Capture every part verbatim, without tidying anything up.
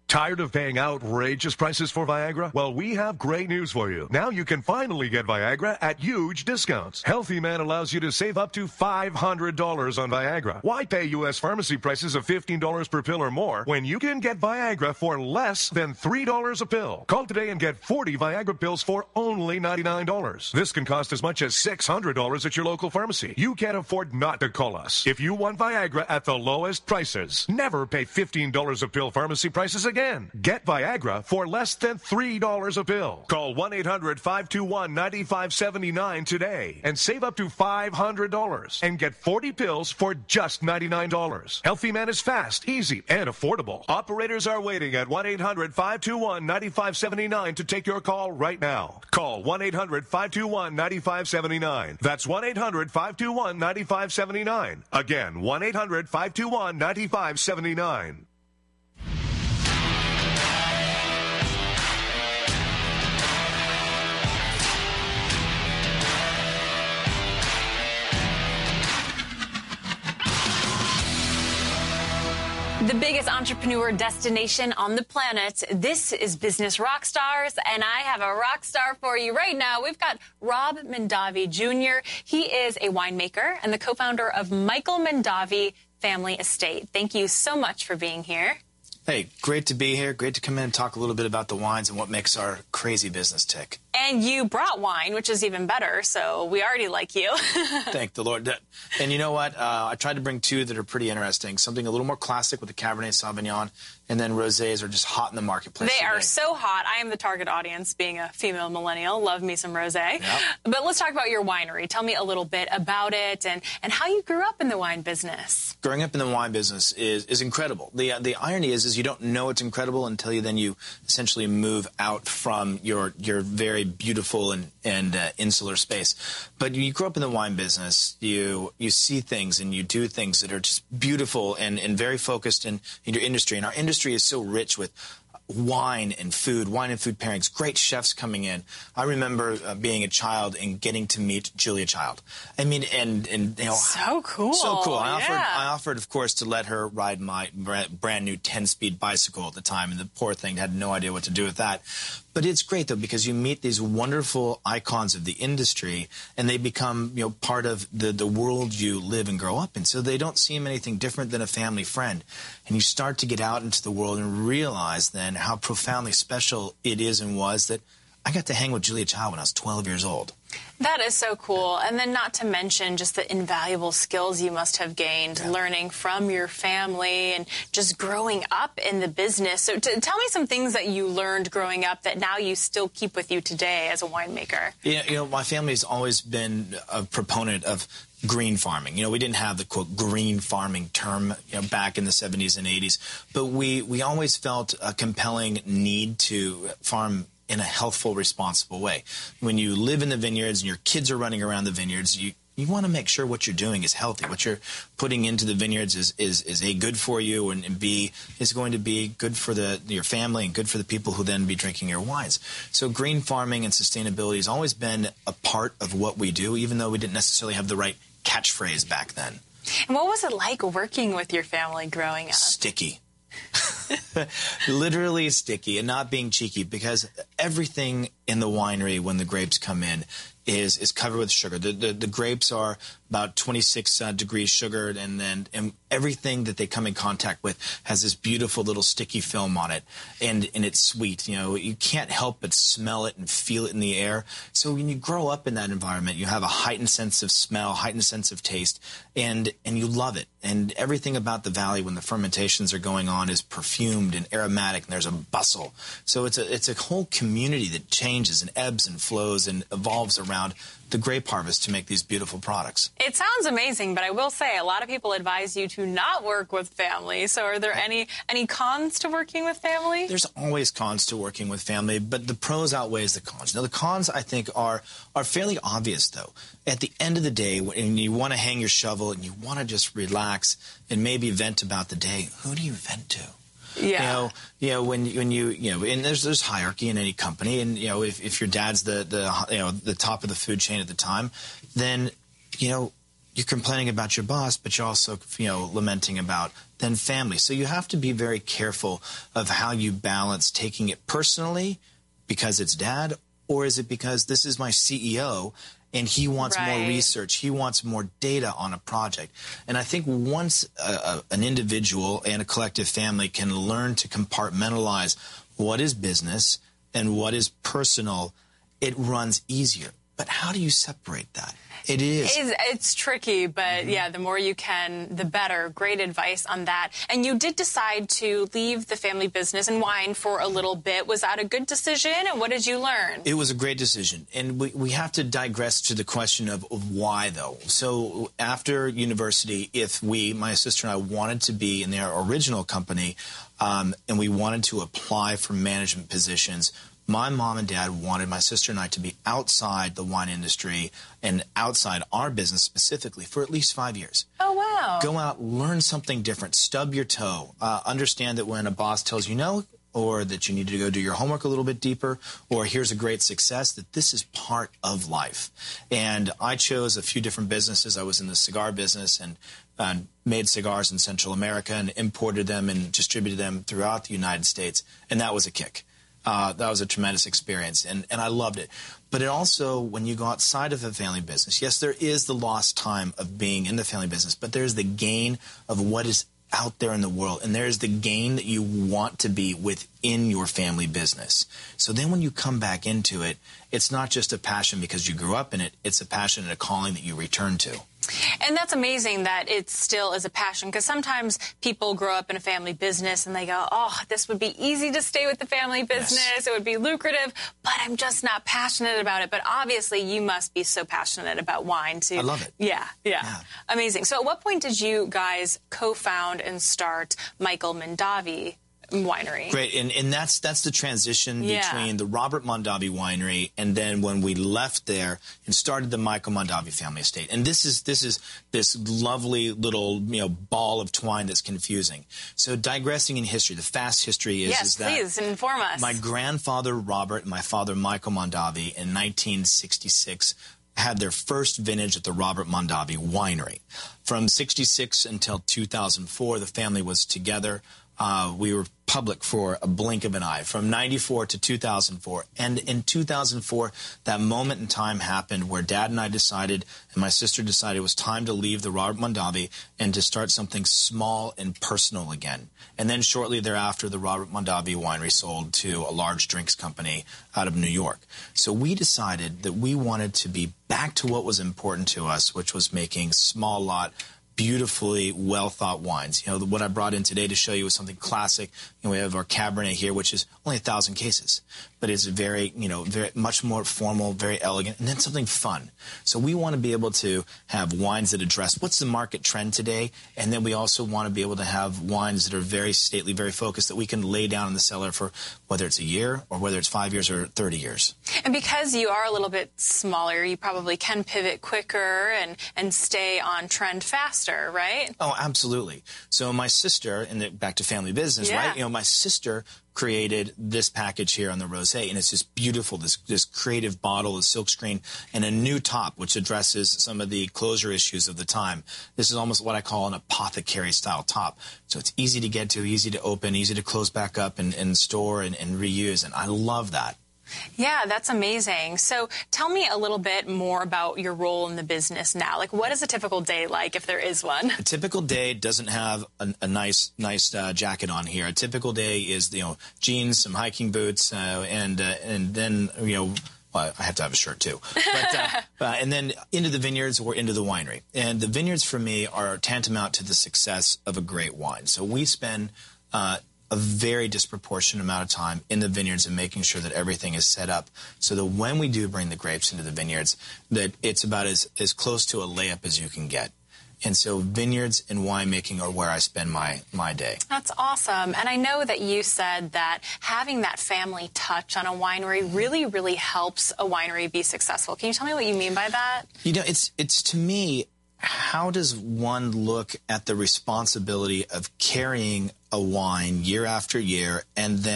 Tired of paying outrageous prices for Viagra? Well, we have great news for you. Now you can finally get Viagra at huge discounts. Healthy Man allows you to save up to five hundred dollars on Viagra. Why pay U S pharmacy prices of fifteen dollars per pill or more when you can get Viagra for less than three dollars a pill? Call today and get forty Viagra pills for only ninety-nine dollars. This can cost as much as six hundred dollars at your local pharmacy. You can't afford not to call us. If you want Viagra at the lowest prices, never pay fifteen dollars a pill pharmacy prices again. Get Viagra for less than three dollars a pill. Call one eight hundred five two one nine five seven nine today and save up to five hundred dollars and get forty pills for just ninety-nine dollars. Healthy Man is fast, easy, and affordable. Operators are waiting at one eight hundred five two one nine five seven nine to take your call right now. Call one eight hundred five two one nine five seven nine. That's one eight hundred five two one nine five seven nine. Again, one eight hundred five two one nine five seven nine. The biggest entrepreneur destination on the planet. This is Business Rockstars, and I have a rock star for you right now. We've got Rob Mondavi Junior He is a winemaker and the co-founder of Michael Mondavi Family Estate. Thank you so much for being here. Hey, great to be here. Great to come in and talk a little bit about the wines and what makes our crazy business tick. And you brought wine, which is even better, so we already like you. Thank the Lord. And you know what? Uh, I tried to bring two that are pretty interesting. Something a little more classic with the Cabernet Sauvignon, and then rosés are just hot in the marketplace They today. are so hot. I am the target audience, being a female millennial. Love me some rosé. Yep. But let's talk about your winery. Tell me a little bit about it and, and how you grew up in the wine business. Growing up in the wine business is, is incredible. The, uh, the irony is, is you don't know it's incredible until you then you essentially move out from your, your very beautiful and, and uh, insular space. But you grow up in the wine business, you you see things and you do things that are just beautiful and, and very focused in, in your industry. And our industry is so rich with wine and food, wine and food pairings, great chefs coming in. I remember uh, being a child and getting to meet Julia Child. I mean, and, and you know. So cool. So cool. I yeah. offered, I offered, of course, to let her ride my brand new ten-speed bicycle at the time, and the poor thing had no idea what to do with that. But it's great, though, because you meet these wonderful icons of the industry, and they become, you know, part of the, the world you live and grow up in. So they don't seem anything different than a family friend. And you start to get out into the world and realize then how profoundly special it is and was that I got to hang with Julia Child when I was twelve years old. That is so cool. And then not to mention just the invaluable skills you must have gained yeah. learning from your family and just growing up in the business. So t tell me some things that you learned growing up that now you still keep with you today as a winemaker. Yeah, you know, my family's always been a proponent of green farming. You know, we didn't have the, quote, green farming term, you know, back in the seventies and eighties, but we, we always felt a compelling need to farm in a healthful, responsible way. When you live in the vineyards and your kids are running around the vineyards, you you want to make sure what you're doing is healthy. What you're putting into the vineyards is, is, is A, good for you, and, and B, is going to be good for the your family and good for the people who then be drinking your wines. So green farming and sustainability has always been a part of what we do, even though we didn't necessarily have the right catchphrase back then. And what was it like working with your family growing up? Sticky. Literally sticky, and not being cheeky, because everything in the winery when the grapes come in is is covered with sugar. The the, the grapes are about twenty-six uh, degrees sugared, and then and everything that they come in contact with has this beautiful little sticky film on it, and and it's sweet. You know, you can't help but smell it and feel it in the air. So when you grow up in that environment, you have a heightened sense of smell, heightened sense of taste, and and you love it. And everything about the valley when the fermentations are going on is perfumed and aromatic, and there's a bustle. So it's a it's a whole community that changes and ebbs and flows and evolves around the grape harvest to make these beautiful products. It sounds amazing, but I will say a lot of people advise you to not work with family. So are there any any cons to working with family? There's always cons to working with family, but the pros outweighs the cons. Now, the cons, I think, are are fairly obvious, though. At the end of the day, when you want to hang your shovel and you want to just relax and maybe vent about the day, who do you vent to? Yeah. You know, you know, when when you you know, and there's there's hierarchy in any company, and you know, if, if your dad's the the you know the top of the food chain at the time, then you know, you're complaining about your boss, but you're also, you know, lamenting about then family. So you have to be very careful of how you balance taking it personally because it's dad, or is it because this is my C E O and he wants right. more research, he wants more data on a project. And I think once a, a, an individual and a collective family can learn to compartmentalize what is business and what is personal, it runs easier. But how do you separate that? It is. It's, it's tricky, but mm-hmm. yeah, the more you can, the better. Great advice on that. And you did decide to leave the family business and wine for a little bit. Was that a good decision? And what did you learn? It was a great decision. And we, we have to digress to the question of, of why, though. So after university, if we, my sister and I, wanted to be in their original company, um, and we wanted to apply for management positions, my mom and dad wanted my sister and I to be outside the wine industry and outside our business specifically for at least five years. Oh, wow. Go out, learn something different, stub your toe, uh, understand that when a boss tells you no, or that you need to go do your homework a little bit deeper, or here's a great success, that this is part of life. And I chose a few different businesses. I was in the cigar business and uh, made cigars in Central America and imported them and distributed them throughout the United States, and that was a kick. Uh, that was a tremendous experience, and, and I loved it. But it also, when you go outside of a family business, yes, there is the lost time of being in the family business, but there's the gain of what is out there in the world, and there's the gain that you want to be within your family business. So then when you come back into it, it's not just a passion because you grew up in it, it's a passion and a calling that you return to. And that's amazing that it still is a passion, because sometimes people grow up in a family business and they go, oh, this would be easy to stay with the family business. Yes. It would be lucrative, but I'm just not passionate about it. But obviously you must be so passionate about wine too. I love it. Yeah, yeah, yeah. Amazing. So at what point did you guys co-found and start Michael Mondavi Winery? Great, and and that's that's the transition yeah. between the Robert Mondavi Winery and then when we left there and started the Michael Mondavi Family Estate. And this is this is this lovely little you know ball of twine that's confusing. So digressing in history, the fast history is, yes, is that please inform us. My grandfather Robert and my father Michael Mondavi in nineteen sixty-six had their first vintage at the Robert Mondavi Winery. From sixty-six until two thousand four, the family was together. Uh, we were public for a blink of an eye, from ninety-four to two thousand four. And in two thousand four, that moment in time happened where Dad and I decided, and my sister decided it was time to leave the Robert Mondavi and to start something small and personal again. And then shortly thereafter, the Robert Mondavi Winery sold to a large drinks company out of New York. So we decided that we wanted to be back to what was important to us, which was making small lot, beautifully well-thought wines. You know, what I brought in today to show you is something classic. You know, we have our Cabernet here, which is only a thousand cases, but it's very, you know, very much more formal, very elegant, and then something fun. So we want to be able to have wines that address what's the market trend today, and then we also want to be able to have wines that are very stately, very focused, that we can lay down in the cellar for whether it's a year or whether it's five years or thirty years. And because you are a little bit smaller, you probably can pivot quicker and, and stay on trend faster, right? Oh, absolutely. So my sister, and the, back to family business, yeah. right? You know, my sister created this package here on the rosé, and it's just beautiful, this this creative bottle, a silkscreen, and a new top, which addresses some of the closure issues of the time. This is almost what I call an apothecary-style top. So it's easy to get to, easy to open, easy to close back up and, and store and, and reuse, and I love that. Yeah, that's amazing. So tell me a little bit more about your role in the business now. Like, what is a typical day like, if there is one? A typical day doesn't have a, a nice, nice uh, jacket on here. A typical day is, you know, jeans, some hiking boots, uh, and uh, and then, you know, well, I have to have a shirt too. But, uh, uh, and then into the vineyards or into the winery. And the vineyards for me are tantamount to the success of a great wine. So we spend uh, a very disproportionate amount of time in the vineyards and making sure that everything is set up so that when we do bring the grapes into the vineyards, that it's about as, as close to a layup as you can get. And so vineyards and winemaking are where I spend my, my day. That's awesome. And I know that you said that having that family touch on a winery really, really helps a winery be successful. Can you tell me what you mean by that? You know, it's it's to me, how does one look at the responsibility of carrying a wine year after year and then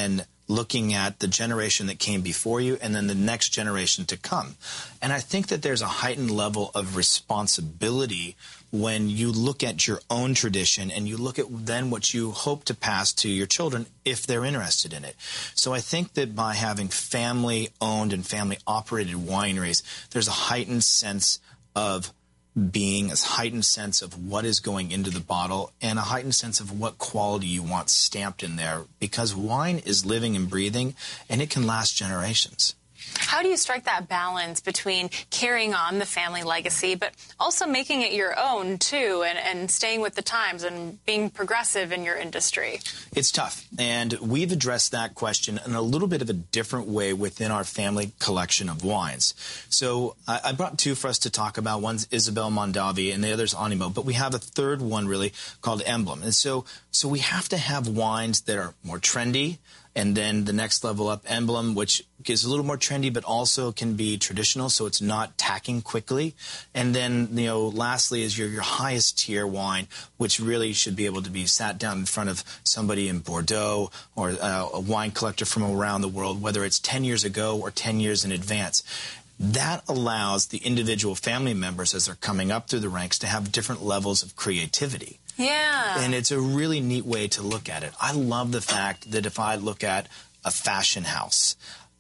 looking at the generation that came before you and then the next generation to come. And I think that there's a heightened level of responsibility when you look at your own tradition and you look at then what you hope to pass to your children if they're interested in it. So I think that by having family-owned and family-operated wineries, there's a heightened sense of being, a heightened sense of what is going into the bottle, and a heightened sense of what quality you want stamped in there, because wine is living and breathing, and it can last generations. How do you strike that balance between carrying on the family legacy, but also making it your own, too, and, and staying with the times and being progressive in your industry? It's tough, and we've addressed that question in a little bit of a different way within our family collection of wines. So I, I brought two for us to talk about. One's Isabel Mondavi, and the other's Animo, but we have a third one, really, called Emblem. And so, so we have to have wines that are more trendy, and then the next level up, Emblem, which is a little more trendy, but also can be traditional, so it's not tacking quickly. And then, you know, lastly is your, your highest tier wine, which really should be able to be sat down in front of somebody in Bordeaux or uh, a wine collector from around the world, whether it's ten years ago or ten years in advance. That allows the individual family members, as they're coming up through the ranks, to have different levels of creativity. Yeah. And it's a really neat way to look at it. I love the fact that if I look at a fashion house,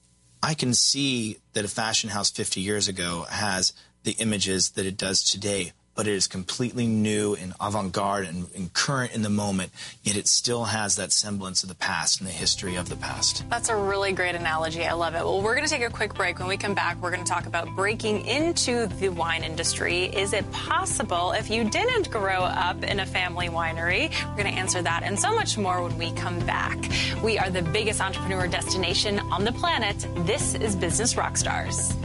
I can see that a fashion house fifty years ago has the images that it does today, but it is completely new and avant-garde and, and current in the moment, yet it still has that semblance of the past and the history of the past. That's a really great analogy. I love it. Well, we're going to take a quick break. When we come back, we're going to talk about breaking into the wine industry. Is it possible if you didn't grow up in a family winery? We're going to answer that and so much more when we come back. We are the biggest entrepreneur destination on the planet. This is Business Rockstars.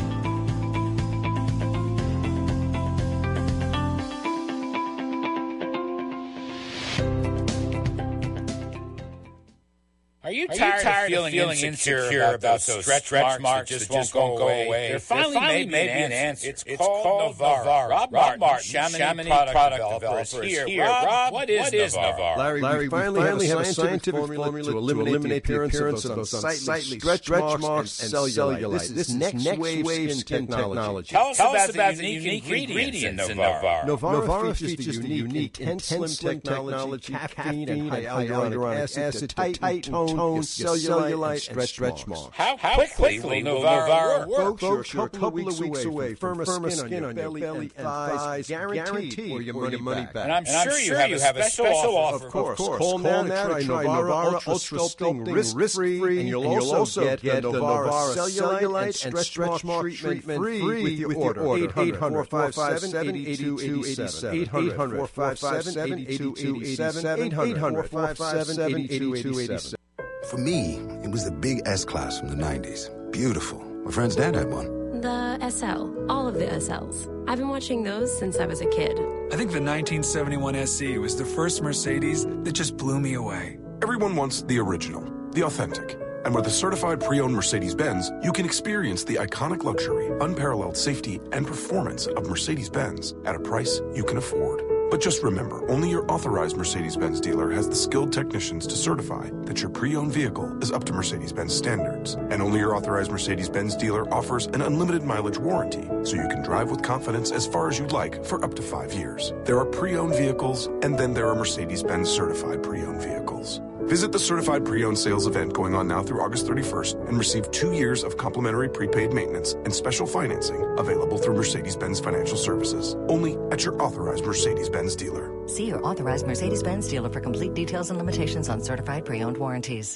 Are you tired, Are you tired of, feeling of feeling insecure, insecure about, about those stretch, stretch marks that just, that just won't go away? away? There finally, there finally may be an answer. It's, it's called, called Navarra. Navarra. Rob, Rob Martin, Chamonix, Chamonix product, product developer, developer is here. here. Rob, Rob, what is, what is Navarra? Navarra? Larry, Larry, we finally, we finally have a scientific formula, formula to eliminate, to eliminate the appearance of those unsightly stretch marks and cellulite. This is next wave skin technology. Tell us about the unique ingredients in Navarra. Navarra features the unique intense slim technology, caffeine and hyaluronic acid to tight tone cellulite and stretch marks. How, How quickly, quickly will Navarra work? Folks, you're a couple of weeks away from firmer skin on your belly and thighs, guaranteed for your money, money back. back. And I'm sure, and I'm sure you have a special, special offer. Of course. Of course. Call now now to try Navarra Ultra Sculpting risk-free, and you'll also get the Navarra Cellulite and Stretch Mark treatment free with your order. eight hundred, four five seven, eight two eight seven. eight hundred, four five seven, eight two eight seven. eight hundred, four five seven, eight two eight seven. For me, it was the big S-Class from the nineties. Beautiful. My friend's dad had one. The S L. All of the S Ls. I've been watching those since I was a kid. I think the nineteen seventy-one S C was the first Mercedes that just blew me away. Everyone wants the original, the authentic. And with a certified pre-owned Mercedes-Benz, you can experience the iconic luxury, unparalleled safety, and performance of Mercedes-Benz at a price you can afford. But just remember, only your authorized Mercedes-Benz dealer has the skilled technicians to certify that your pre-owned vehicle is up to Mercedes-Benz standards. And only your authorized Mercedes-Benz dealer offers an unlimited mileage warranty, so you can drive with confidence as far as you'd like for up to five years. There are pre-owned vehicles, and then there are Mercedes-Benz certified pre-owned vehicles. Visit the Certified Pre-Owned Sales event going on now through August thirty-first and receive two years of complimentary prepaid maintenance and special financing available through Mercedes-Benz Financial Services. Only at your authorized Mercedes-Benz dealer. See your authorized Mercedes-Benz dealer for complete details and limitations on certified pre-owned warranties.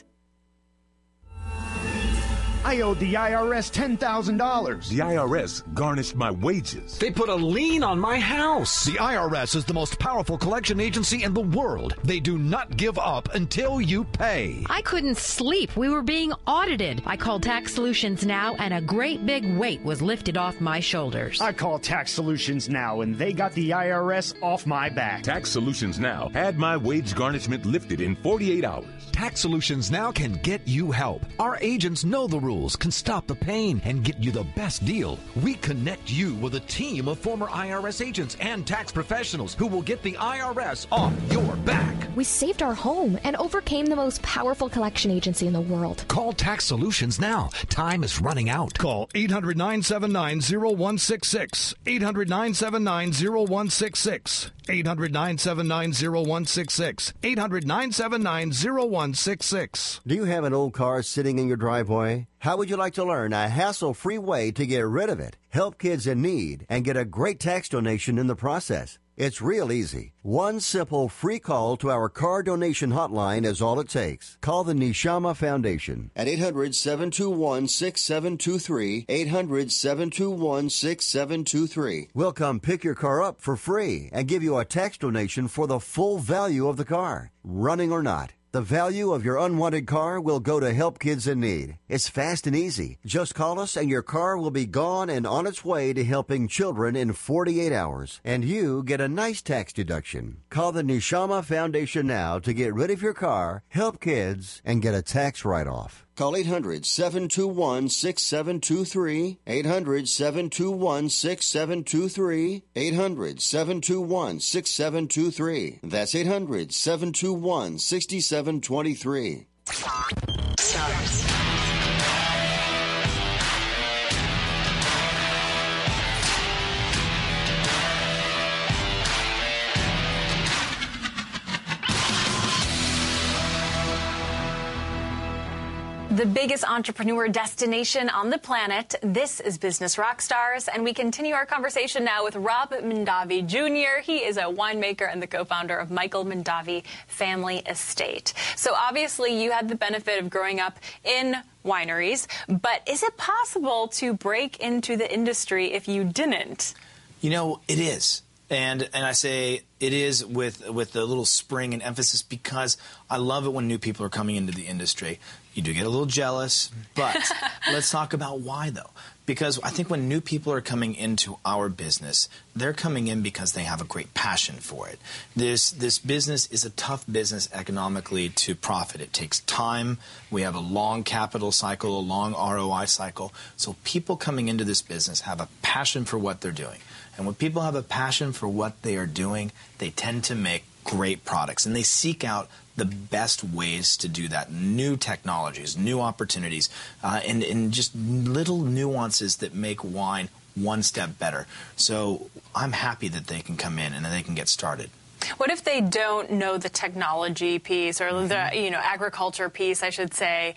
I owed the I R S ten thousand dollars. The I R S garnished my wages. They put a lien on my house. The I R S is the most powerful collection agency in the world. They do not give up until you pay. I couldn't sleep. We were being audited. I called Tax Solutions Now, and a great big weight was lifted off my shoulders. I called Tax Solutions Now, and they got the I R S off my back. Tax Solutions Now had my wage garnishment lifted in forty-eight hours. Tax Solutions Now can get you help. Our agents know the rules, can stop the pain, and get you the best deal. We connect you with a team of former I R S agents and tax professionals who will get the I R S off your back. we saved our home and overcame the most powerful collection agency in the world. Call Tax Solutions now. Time is running out. Call eight hundred, nine seven nine, zero one six six. eight hundred, nine seven nine, zero one six six. eight hundred, nine seven nine, zero one six six. eight hundred, nine seven nine, zero one six six. Do you have an old car sitting in your driveway? How would you like to learn a hassle-free way to get rid of it, help kids in need, and get a great tax donation in the process? It's real easy. One simple free call to our car donation hotline is all it takes. Call the Neshama Foundation at eight hundred, seven two one, six seven two three, eight hundred, seven two one, six seven two three. We'll come pick your car up for free and give you a tax donation for the full value of the car, running or not. The value of your unwanted car will go to help kids in need. It's fast and easy. Just call us and your car will be gone and on its way to helping children in forty-eight hours. And you get a nice tax deduction. Call the Neshama Foundation now to get rid of your car, help kids, and get a tax write-off. Call eight hundred, seven two one, six seven two three, eight hundred, seven two one, six seven two three, eight hundred, seven two one, six seven two three. That's eight hundred, seven two one, six seven two three. Stars. The biggest entrepreneur destination on the planet. This is Business Rockstars, and we continue our conversation now with Rob Mondavi Junior He is a winemaker and the co-founder of Michael Mondavi Family Estate. So obviously you had the benefit of growing up in wineries, but is it possible to break into the industry if you didn't? You know, it is. And and I say it is with with a little spring and emphasis because I love it when new people are coming into the industry. You do get a little jealous, but let's talk about why, though. Because I think when new people are coming into our business, they're coming in because they have a great passion for it. This this business is a tough business economically to profit. It takes time. We have a long capital cycle, a long R O I cycle. So people coming into this business have a passion for what they're doing. And when people have a passion for what they are doing, they tend to make great products. And they seek out the best ways to do that, new technologies, new opportunities, uh, and, and just little nuances that make wine one step better. So I'm happy that they can come in and they can get started. What if they don't know the technology piece or mm-hmm. the you know agriculture piece, I should say?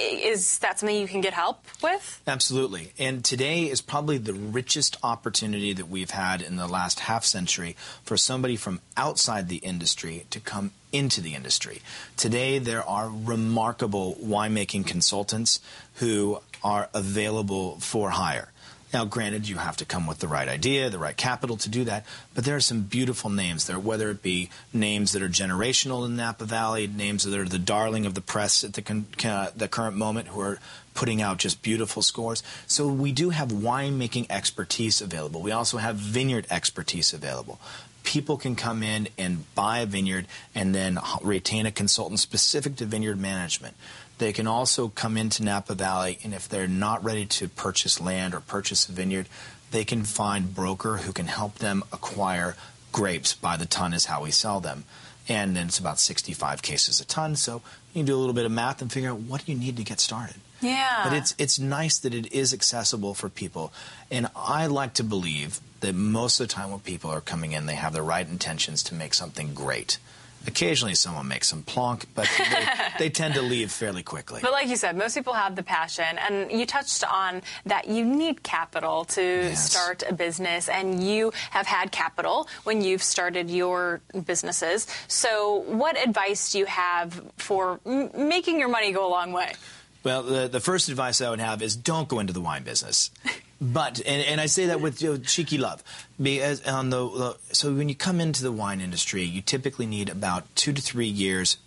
Is that something you can get help with? Absolutely. And today is probably the richest opportunity that we've had in the last half century for somebody from outside the industry to come into the industry. Today there are remarkable winemaking consultants who are available for hire. Now, granted, you have to come with the right idea, the right capital to do that, but there are some beautiful names there, whether it be names that are generational in Napa Valley, names that are the darling of the press at the, con- uh, the current moment who are putting out just beautiful scores. So we do have winemaking expertise available. We also have vineyard expertise available. People can come in and buy a vineyard and then retain a consultant specific to vineyard management. They can also come into Napa Valley, and if they're not ready to purchase land or purchase a vineyard, they can find a broker who can help them acquire grapes by the ton is how we sell them. And then it's about sixty-five cases a ton, so you can do a little bit of math and figure out what do you need to get started. Yeah. But it's it's nice that it is accessible for people. And I like to believe that most of the time when people are coming in, they have the right intentions to make something great. Occasionally someone makes some plonk, but they, they tend to leave fairly quickly. But like you said, most people have the passion. And you touched on that you need capital to yes. start a business. And you have had capital when you've started your businesses. So what advice do you have for m- making your money go a long way? Well, the, the first advice I would have is don't go into the wine business. But, and, and I say that with you know, cheeky love, because on the, the so when you come into the wine industry, you typically need about two to three years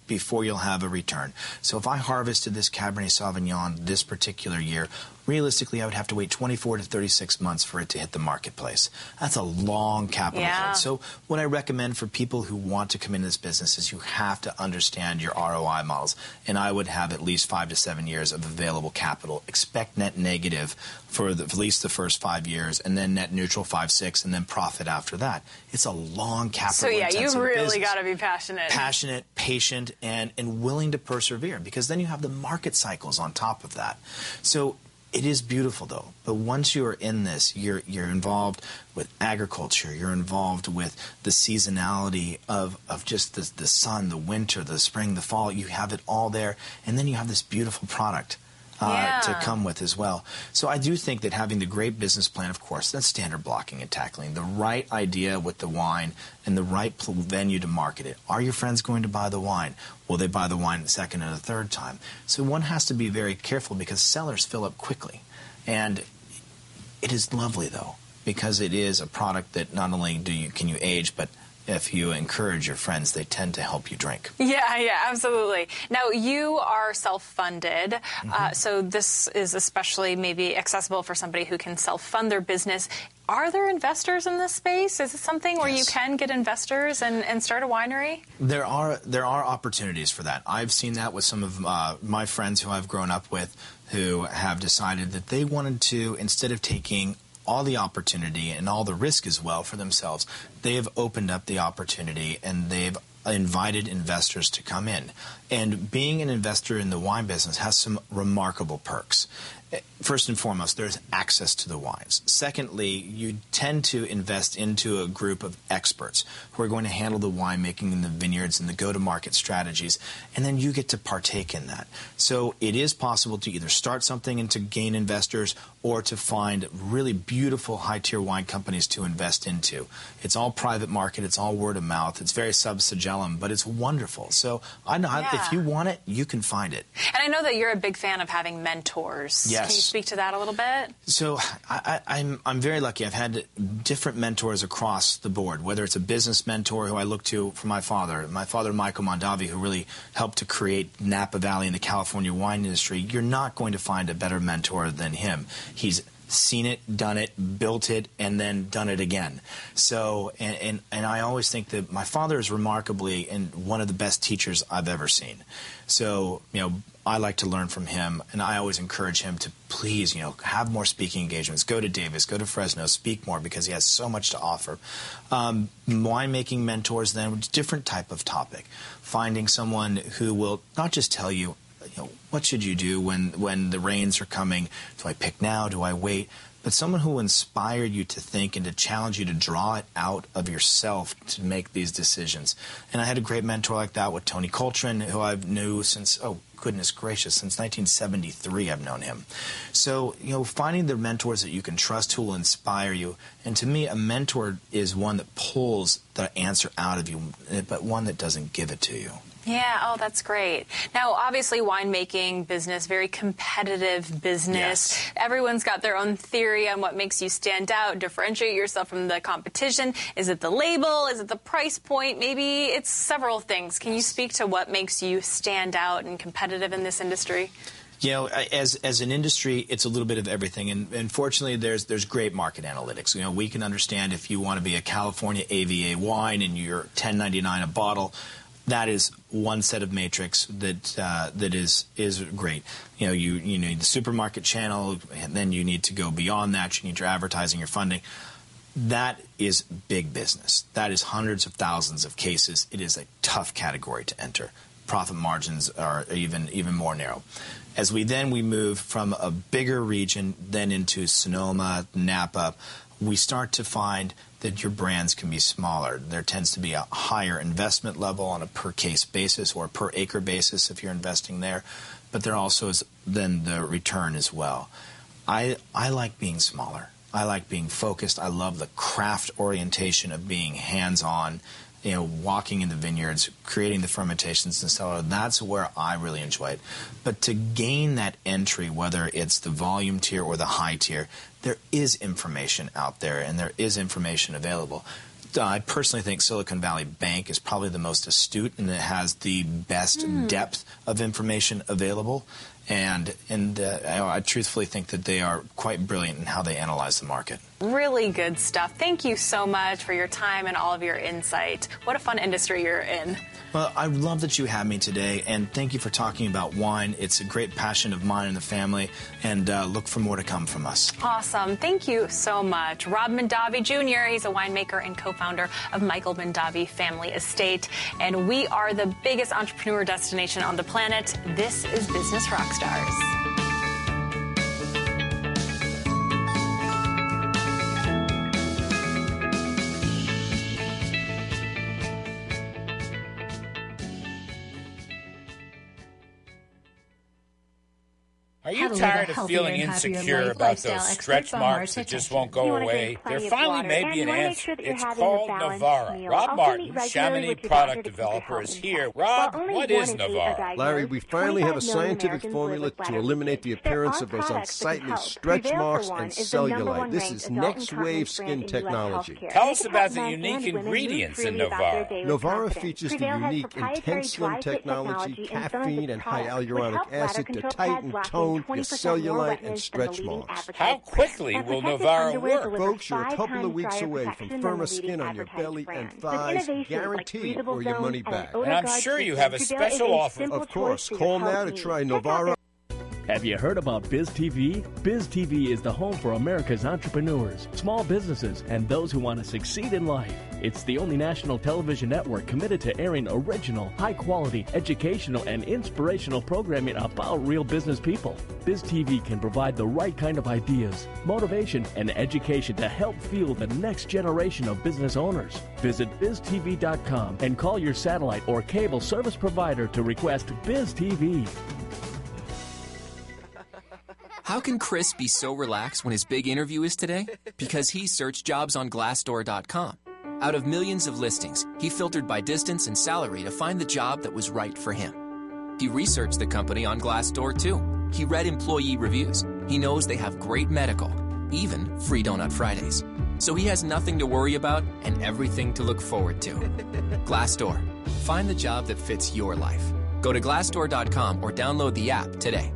before you'll have a return. So if I harvested this Cabernet Sauvignon this particular year, realistically, I would have to wait twenty-four to thirty-six months for it to hit the marketplace. That's a long capital yeah. hold. So what I recommend for people who want to come into this business is you have to understand your R O I models. And I would have at least five to seven years of available capital. Expect net negative for, the, for at least the first five years, and then net neutral five, six, and then profit after that. It's a long capital So yeah, intensive you really business. got to be passionate. Passionate, patient, and, and willing to persevere, because then you have the market cycles on top of that. So it is beautiful, though. But once you are in this, you're you're involved with agriculture. You're involved with the seasonality of, of just the, the sun, the winter, the spring, the fall. You have it all there. And then you have this beautiful product uh, yeah. to come with as well. So I do think that having the great business plan, of course, that's standard blocking and tackling. The right idea with the wine and the right venue to market it. Are your friends going to buy the wine? Will they buy the wine the second and the third time? So one has to be very careful, because cellars fill up quickly. And it is lovely, though, because it is a product that not only do you can you age, but if you encourage your friends, they tend to help you drink. Yeah, yeah, absolutely. Now, you are self-funded, mm-hmm. uh, so this is especially maybe accessible for somebody who can self-fund their business. Are there investors in this space? Is it something where yes. you can get investors and, and start a winery? There are there are opportunities for that. I've seen that with some of uh, my friends who I've grown up with, who have decided that they wanted to, instead of taking all the opportunity and all the risk as well for themselves, they have opened up the opportunity and they've invited investors to come in. And being an investor in the wine business has some remarkable perks. First and foremost, there's access to the wines. Secondly, you tend to invest into a group of experts who are going to handle the winemaking in the vineyards and the go-to-market strategies, and then you get to partake in that. So it is possible to either start something and to gain investors, or to find really beautiful high-tier wine companies to invest into. It's all private market. It's all word of mouth. It's very sub-sigillum, but it's wonderful. So I know yeah. if you want it, you can find it. And I know that you're a big fan of having mentors. Yes. Can you speak to that a little bit? So I, I, I'm I'm very lucky. I've had different mentors across the board, whether it's a business mentor who I look to for my father, my father Michael Mondavi, who really helped to create Napa Valley in the California wine industry. You're not going to find a better mentor than him. He's seen it, done it, built it, and then done it again. So, and, and, and I always think that my father is remarkably and one of the best teachers I've ever seen. So, you know, I like to learn from him, and I always encourage him to please, you know, have more speaking engagements. Go to Davis, go to Fresno, speak more, because he has so much to offer. Um, winemaking mentors, then, different type of topic. Finding someone who will not just tell you, you know, what should you do when, when the rains are coming? Do I pick now? Do I wait? But someone who will inspire you to think and to challenge you to draw it out of yourself to make these decisions. And I had a great mentor like that with Tony Coltrane, who I've knew since, oh, goodness gracious, since nineteen seventy-three I've known him. So, you know, finding the mentors that you can trust who will inspire you. And to me, a mentor is one that pulls the answer out of you, but one that doesn't give it to you. Yeah, oh, that's great. Now, obviously, winemaking business, very competitive business. Yes. Everyone's got their own theory on what makes you stand out, differentiate yourself from the competition. Is it the label? Is it the price point? Maybe it's several things. Can you speak to what makes you stand out and competitive in this industry? You know, as as an industry, it's a little bit of everything, and, and fortunately, there's there's great market analytics. You know, we can understand if you want to be a California A V A wine and you're ten ninety-nine a bottle. That is one set of matrix that uh, that is is great. You know, you you need the supermarket channel, and then you need to go beyond that. You need your advertising, your funding. That is big business. That is hundreds of thousands of cases. It is a tough category to enter. Profit margins are even even more narrow. As we then we move from a bigger region then into Sonoma, Napa, we start to find that your brands can be smaller. There tends to be a higher investment level on a per case basis or per acre basis if you're investing there, but there also is then the return as well. I I like being smaller. I like being focused. I love the craft orientation of being hands-on, you know, walking in the vineyards, creating the fermentations and cellar. That's where I really enjoy it. But to gain that entry, whether it's the volume tier or the high tier, there is information out there and there is information available. I personally think Silicon Valley Bank is probably the most astute, and it has the best mm. depth of information available. And and uh, I, I truthfully think that they are quite brilliant in how they analyze the market. Really good stuff. Thank you so much for your time and all of your insight. What a fun industry you're in. Well, I love that you had me today, and thank you for talking about wine. It's a great passion of mine and the family, and uh, look for more to come from us. Awesome. Thank you so much. Rob Mondavi Junior, he's a winemaker and co-founder of Michael Mondavi Family Estate, and we are the biggest entrepreneur destination on the planet. This is Business Rockstars. Are you tired of feeling insecure about those stretch marks that just won't go away? There finally may be an answer. It's called Navara. Rob Martin, Chamonix product developer, is here. Rob, what is Navara? Larry, we finally have a scientific formula to eliminate the appearance of those unsightly stretch marks and cellulite. This is next wave skin technology. Tell us about the unique ingredients in Navara. Navara features the unique Intenslim technology, caffeine and high hyaluronic acid to tighten, tone, your cellulite and stretch marks. How quickly will Navara work? Folks, you're a couple of weeks away from firmer skin on your belly and thighs, guaranteed, or your money back. And I'm sure you have a special offer. Of course. Call now to try Navara. Have you heard about BizTV? BizTV is the home for America's entrepreneurs, small businesses, and those who want to succeed in life. It's the only national television network committed to airing original, high-quality, educational, and inspirational programming about real business people. BizTV can provide the right kind of ideas, motivation, and education to help fuel the next generation of business owners. Visit biz T V dot com and call your satellite or cable service provider to request BizTV. How can Chris be so relaxed when his big interview is today? Because he searched jobs on Glassdoor dot com. Out of millions of listings, he filtered by distance and salary to find the job that was right for him. He researched the company on Glassdoor too. He read employee reviews. He knows they have great medical, even free Donut Fridays. So he has nothing to worry about and everything to look forward to. Glassdoor. Find the job that fits your life. Go to Glassdoor dot com or download the app today.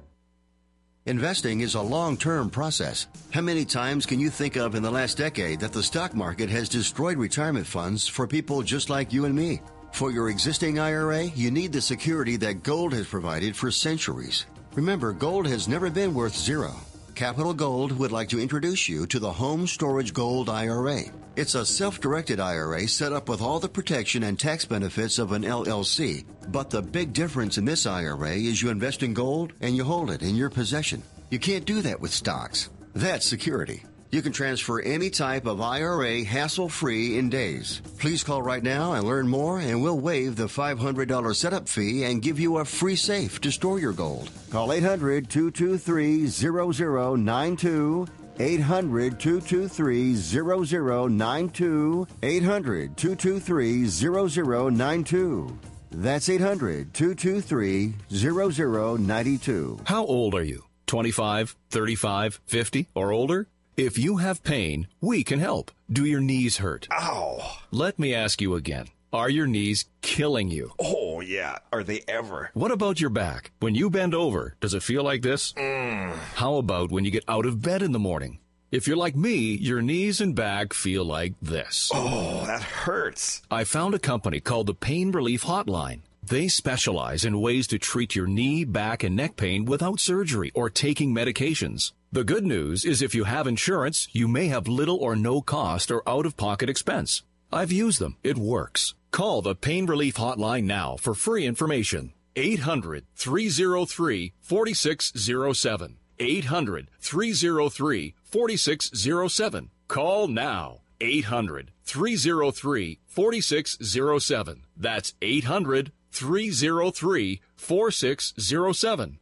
Investing is a long-term process. How many times can you think of in the last decade that the stock market has destroyed retirement funds for people just like you and me? For your existing I R A, you need the security that gold has provided for centuries. Remember, gold has never been worth zero. Capital Gold would like to introduce you to the Home Storage Gold I R A. It's a self-directed I R A set up with all the protection and tax benefits of an L L C. But the big difference in this I R A is you invest in gold and you hold it in your possession. You can't do that with stocks. That's security. You can transfer any type of I R A hassle-free in days. Please call right now and learn more, and we'll waive the five hundred dollars setup fee and give you a free safe to store your gold. Call eight hundred, two two three, zero zero nine two. eight hundred, two two three, zero zero nine two. eight hundred, two two three, zero zero nine two. That's eight hundred, two two three, zero zero nine two. How old are you? twenty-five, thirty-five, fifty, or older? If you have pain, we can help. Do your knees hurt? Ow. Let me ask you again. Are your knees killing you? Oh, yeah. Are they ever? What about your back? When you bend over, does it feel like this? Mm. How about when you get out of bed in the morning? If you're like me, your knees and back feel like this. Oh, that hurts. I found a company called the Pain Relief Hotline. They specialize in ways to treat your knee, back, and neck pain without surgery or taking medications. The good news is if you have insurance, you may have little or no cost or out-of-pocket expense. I've used them. It works. Call the Pain Relief Hotline now for free information. eight hundred, three oh three, four six oh seven. eight hundred, three oh three, four six oh seven. Call now. eight hundred, three oh three, four six oh seven. That's eight hundred, three oh three, four six oh seven.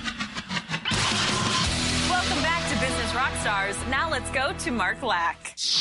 Welcome back to Business Rockstars. Now let's go to Mark Lack.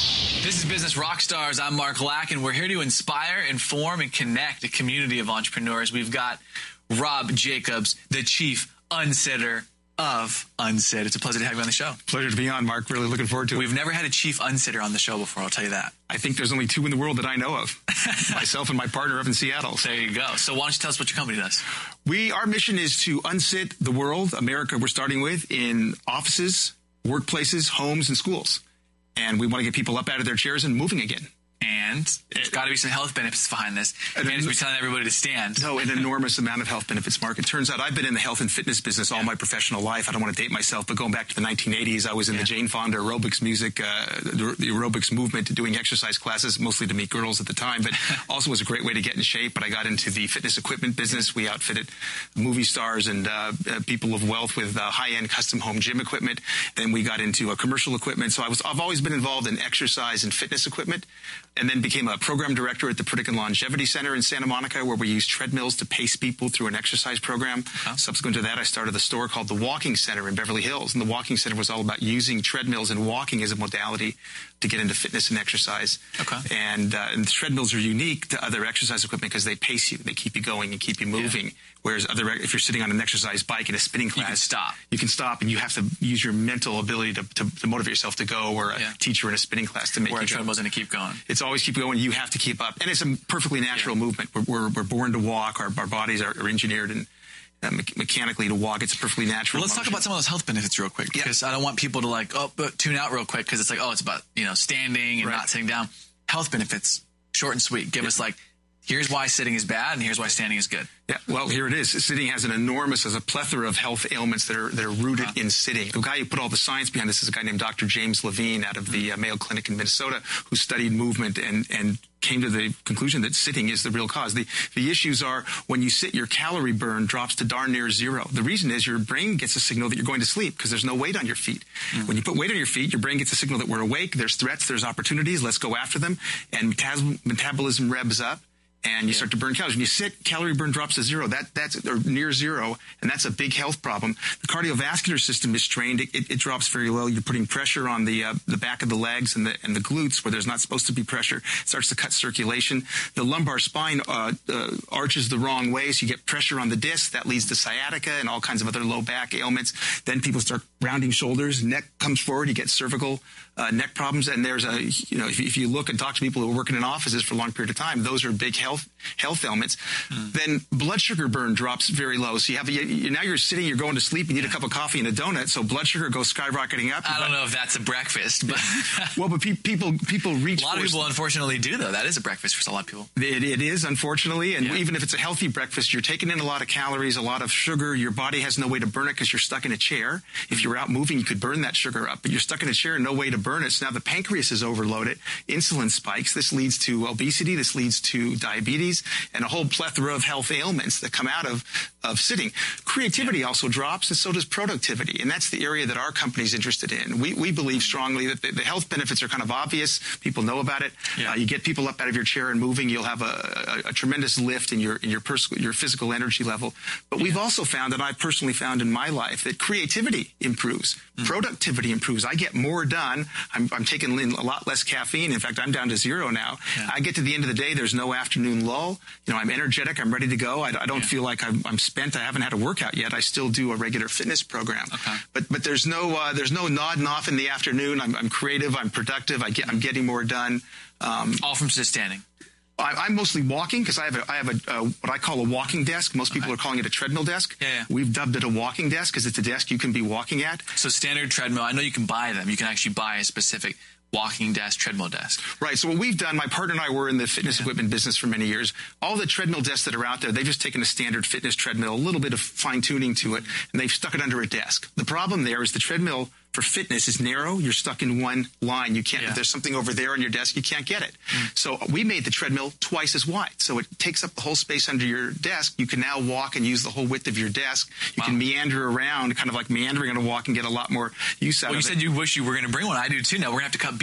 This is Business Rockstars. I'm Mark Lack, and we're here to inspire, inform, and connect a community of entrepreneurs. We've got Rob Jacobs, the chief unsitter of Unsit. It's a pleasure to have you on the show. Pleasure to be on, Mark. Really looking forward to it. We've never had a chief unsitter on the show before, I'll tell you that. I think there's only two in the world that I know of. Myself and my partner up in Seattle. There you go. So why don't you tell us what your company does? We, our mission is to unsit the world, America we're starting with, in offices, workplaces, homes, and schools. And we want to get people up out of their chairs and moving again. And there's got to be some health benefits behind this. And we're telling everybody to stand. No, an enormous amount of health benefits, Mark. It turns out I've been in the health and fitness business all yeah. my professional life. I don't want to date myself, but going back to the nineteen eighties, I was in yeah. the Jane Fonda aerobics music, uh, the, the aerobics movement, doing exercise classes, mostly to meet girls at the time, but also was a great way to get in shape. But I got into the fitness equipment business. We outfitted movie stars and uh, uh, people of wealth with uh, high-end custom home gym equipment. Then we got into uh, commercial equipment. So I was, I've always been involved in exercise and fitness equipment, and then became a program director at the Pritikin Longevity Center in Santa Monica, where we use treadmills to pace people through an exercise program. Uh-huh. Subsequent to that, I started a store called the Walking Center in Beverly Hills. And the Walking Center was all about using treadmills and walking as a modality to get into fitness and exercise. Okay. And, uh, and the treadmills are unique to other exercise equipment because they pace you. They keep you going and keep you moving. Yeah. Whereas other, if you're sitting on an exercise bike in a spinning class, you can stop. You can stop, and you have to use your mental ability to, to, to motivate yourself to go, or a yeah. teacher in a spinning class to make Where you a treadmill's going to keep going. It's always keep going. You have to keep up. And it's a perfectly natural yeah. movement. We're, we're, we're born to walk. Our, our bodies are, are engineered and uh, me- mechanically to walk. It's a perfectly natural Well, let's motion. talk about some of those health benefits real quick, because yeah. I don't want people to like, oh, but tune out real quick, because it's like, oh, it's about, you know, standing and right. not sitting down. Health benefits, short and sweet. Give yeah. us like, here's why sitting is bad and here's why standing is good. Yeah, well, here it is. Sitting has an enormous, has a plethora of health ailments that are that are rooted uh-huh. in sitting. The guy who put all the science behind this is a guy named Doctor James Levine out of the uh, Mayo Clinic in Minnesota, who studied movement and and came to the conclusion that sitting is the real cause. The the issues are when you sit, your calorie burn drops to darn near zero. The reason is your brain gets a signal that you're going to sleep because there's no weight on your feet. Mm-hmm. When you put weight on your feet, your brain gets a signal that we're awake, there's threats, there's opportunities, let's go after them, and metab- metabolism revs up. And you yeah. start to burn calories. When you sit, calorie burn drops to zero. That that's or near zero, and that's a big health problem. The cardiovascular system is strained. It, it, it drops very low. You're putting pressure on the uh, the back of the legs and the and the glutes where there's not supposed to be pressure. It starts to cut circulation. The lumbar spine uh, uh, arches the wrong way, so you get pressure on the disc. That leads to sciatica and all kinds of other low back ailments. Then people start rounding shoulders. Neck comes forward. You get cervical uh, neck problems. And there's a you know if, if you look and talk to people who are working in offices for a long period of time, those are big health. health ailments, mm. then blood sugar burn drops very low. So you have, you, you, now you're sitting, you're going to sleep, you need a cup of coffee and a donut, so blood sugar goes skyrocketing up. I don't know if that's a breakfast, but... well, but pe- people people reach... A lot of people st- unfortunately do, though. That is a breakfast for a lot of people. It, it is, unfortunately, and yeah. even if it's a healthy breakfast, you're taking in a lot of calories, a lot of sugar, your body has no way to burn it because you're stuck in a chair. If you're out moving, you could burn that sugar up, but you're stuck in a chair and no way to burn it. So now the pancreas is overloaded, insulin spikes, this leads to obesity, this leads to diabetes, and a whole plethora of health ailments that come out of, of sitting. Creativity yeah. also drops, and so does productivity, and that's the area that our company's interested in. We we believe strongly that the, the health benefits are kind of obvious. People know about it. Yeah. Uh, you get people up out of your chair and moving, you'll have a, a, a tremendous lift in your in your pers- your physical energy level. But yeah. we've also found, and I've personally found in my life, that creativity improves. Mm. Productivity improves. I get more done. I'm, I'm taking in a lot less caffeine. In fact, I'm down to zero now. Yeah. I get to the end of the day, there's no afternoon lull. You know, I'm energetic. I'm ready to go. I, I don't yeah. feel like I'm, I'm spent. I haven't had a workout yet. I still do a regular fitness program. Okay. But but there's no uh, there's no nodding off in the afternoon. I'm, I'm creative. I'm productive. I get, I'm getting more done. Um, All from just standing. I, I'm mostly walking because I have a, I have a, uh, what I call a walking desk. Most people okay. are calling it a treadmill desk. Yeah, yeah. We've dubbed it a walking desk because it's a desk you can be walking at. So standard treadmill. I know you can buy them. You can actually buy a specific walking desk, treadmill desk. Right. So what we've done, my partner and I were in the fitness yeah. equipment business for many years. All the treadmill desks that are out there, they've just taken a standard fitness treadmill, a little bit of fine tuning to it, and they've stuck it under a desk. The problem there is the treadmill for fitness is narrow. You're stuck in one line. You can't, yeah. if there's something over there on your desk, you can't get it. Mm. So we made the treadmill twice as wide. So it takes up the whole space under your desk. You can now walk and use the whole width of your desk. You wow. can meander around, kind of like meandering on a walk, and get a lot more use out well, of it. Well, you said you wish you were going to bring one. I do too now. We're going to have to cut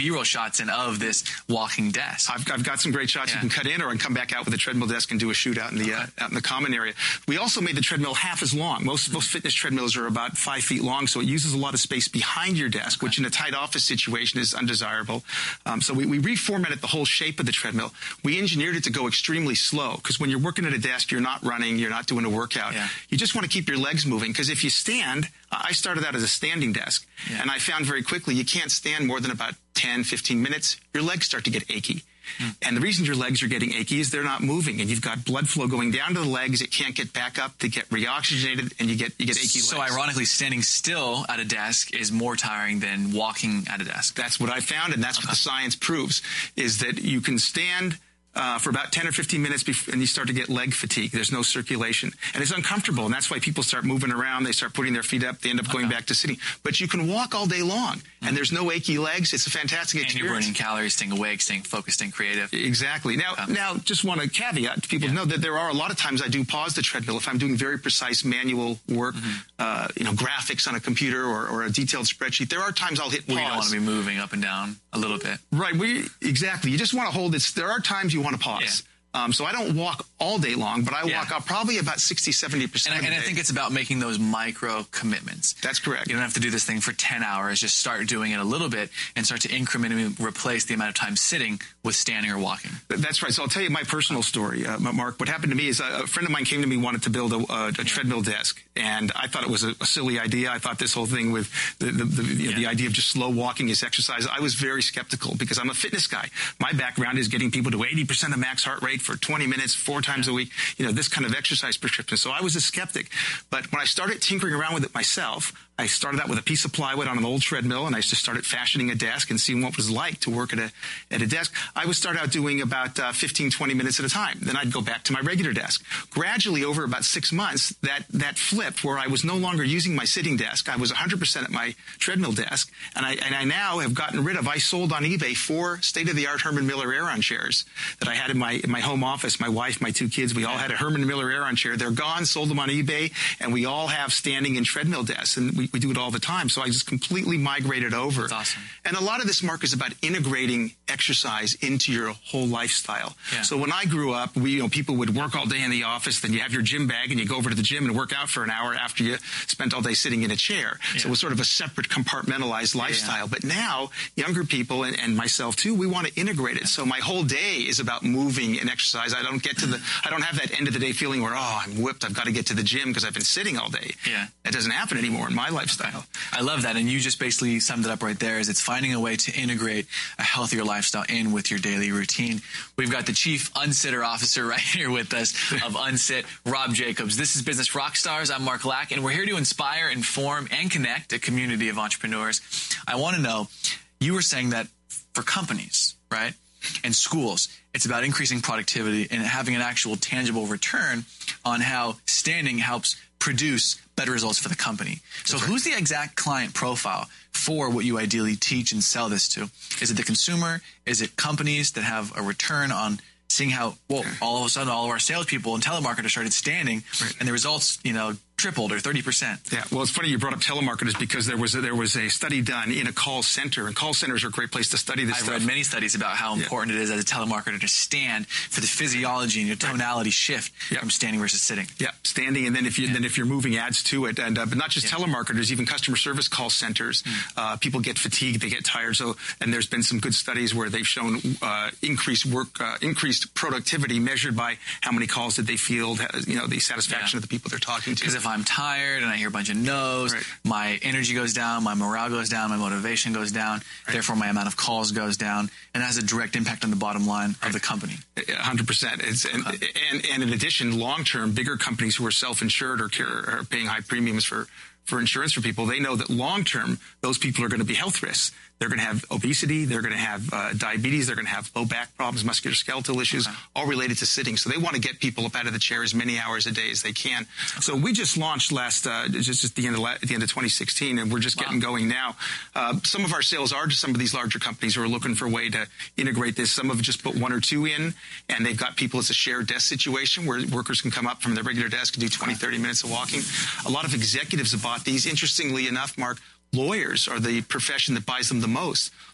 B-roll shots in of this walking desk. I've, I've got some great shots yeah. you can cut in, or I can come back out with a treadmill desk and do a shoot out in the okay. uh, out in the common area. We also made the treadmill half as long. Most most fitness treadmills are about five feet long, so it uses a lot of space behind your desk, okay. which in a tight office situation is undesirable. Um, so we, we reformatted the whole shape of the treadmill. We engineered it to go extremely slow, because when you're working at a desk, you're not running, you're not doing a workout. Yeah. You just want to keep your legs moving, because if you stand, uh, I started out as a standing desk, yeah. and I found very quickly you can't stand more than about ten, fifteen minutes. Your legs start to get achy. Mm. And the reason your legs are getting achy is they're not moving, and you've got blood flow going down to the legs. It can't get back up to get reoxygenated, and you get you get achy so legs. So ironically, standing still at a desk is more tiring than walking at a desk. That's what I found, and that's okay. what the science proves, is that you can stand Uh, for about ten or fifteen minutes, before, and you start to get leg fatigue. There's no circulation. And it's uncomfortable, and that's why people start moving around. They start putting their feet up. They end up going okay. back to sitting. But you can walk all day long, mm-hmm. and there's no achy legs. It's a fantastic and experience. And you're burning calories, staying awake, staying focused, staying creative. Exactly. Now, okay. now, just want to caveat to people yeah. to know that there are a lot of times I do pause the treadmill if I'm doing very precise manual work, mm-hmm. uh, you know, graphics on a computer or, or a detailed spreadsheet. There are times I'll hit pause. Well, you don't want to be moving up and down a little bit. Right. We Exactly. You just want to hold this. There are times you want to pause. Yeah. Um, so I don't walk all day long, but I yeah. walk out probably about sixty, seventy percent and, I, and I think it's about making those micro commitments. That's correct. You don't have to do this thing for ten hours. Just start doing it a little bit and start to incrementally replace the amount of time sitting with standing or walking. That's right. So I'll tell you my personal story, uh, Mark. What happened to me is a, a friend of mine came to me, wanted to build a, a, a yeah. treadmill desk, and I thought it was a, a silly idea. I thought this whole thing with the, the, the, you know, yeah. the idea of just slow walking is exercise. I was very skeptical because I'm a fitness guy. My background is getting people to eighty percent of max heart rate for twenty minutes, four times a week, you know, this kind of exercise prescription. So I was a skeptic. But when I started tinkering around with it myself, I started out with a piece of plywood on an old treadmill, and I just started fashioning a desk and seeing what it was like to work at a at a desk. I would start out doing about uh, fifteen, twenty minutes at a time. Then I'd go back to my regular desk. Gradually, over about six months, that that flipped where I was no longer using my sitting desk. I was one hundred percent at my treadmill desk, and I and I now have gotten rid of. I sold on eBay four state-of-the-art Herman Miller Aeron chairs that I had in my in my home office. My wife, my two kids, we all had a Herman Miller Aeron chair. They're gone. Sold them on eBay, and we all have standing and treadmill desks, and we We, we do it all the time. So I just completely migrated over. That's awesome. And a lot of this, Mark, is about integrating exercise into your whole lifestyle. Yeah. So when I grew up, we, you know, people would work all day in the office, then you have your gym bag and you go over to the gym and work out for an hour after you spent all day sitting in a chair. Yeah. So it was sort of a separate compartmentalized lifestyle. Yeah. But now younger people and, and myself too, we want to integrate it. So my whole day is about moving and exercise. I don't get to the, I don't have that end of the day feeling where, oh, I'm whipped. I've got to get to the gym because I've been sitting all day. Yeah. That doesn't happen anymore in my lifestyle. I love that. And you just basically summed it up right there. Is it's finding a way to integrate a healthier lifestyle in with your daily routine. We've got the Chief Unsitter Officer right here with us of Unsit, Rob Jacobs. This is Business Rockstars. I'm Mark Lack, and we're here to inspire, inform, and connect a community of entrepreneurs. I want to know, you were saying that for companies, right, and schools, it's about increasing productivity and having an actual tangible return on how standing helps produce better results for the company. So right. Who's the exact client profile for what you ideally teach and sell this to? Is it the consumer? Is it companies that have a return on seeing how, well, all of a sudden all of our salespeople and telemarketers started standing right. and the results, you know, tripled or thirty percent. Yeah, well, it's funny you brought up telemarketers because there was a, there was a study done in a call center, and call centers are a great place to study this I've stuff. I've read many studies about how important yeah. it is as a telemarketer to stand for the physiology and your tonality right. shift yeah. from standing versus sitting. Yeah, standing, and then if you yeah. then if you're moving adds to it, and uh, but not just yeah. telemarketers, even customer service call centers, mm. uh, people get fatigued, they get tired. So, and there's been some good studies where they've shown uh, increased work, uh, increased productivity measured by how many calls did they field, you know, the satisfaction yeah. of the people they're talking to. Because if I'm tired and I hear a bunch of no's, right. my energy goes down, my morale goes down, my motivation goes down, right. therefore my amount of calls goes down, and that has a direct impact on the bottom line right. of the company. one hundred percent. It's, okay. and, and, and in addition, long-term, bigger companies who are self-insured or care, are paying high premiums for, for insurance for people, they know that long-term, those people are going to be health risks. They're going to have obesity. They're going to have uh, diabetes. They're going to have low back problems, musculoskeletal issues, okay. all related to sitting. So they want to get people up out of the chair as many hours a day as they can. Okay. So we just launched last, uh, just at the end of at the end of twenty sixteen, and we're just wow. getting going now. Uh, some of our sales are to some of these larger companies who are looking for a way to integrate this. Some have just put one or two in, and they've got people as a shared desk situation where workers can come up from their regular desk and do twenty, thirty minutes of walking. A lot of executives have bought these. Interestingly enough, Mark, lawyers are the profession that buys them the most.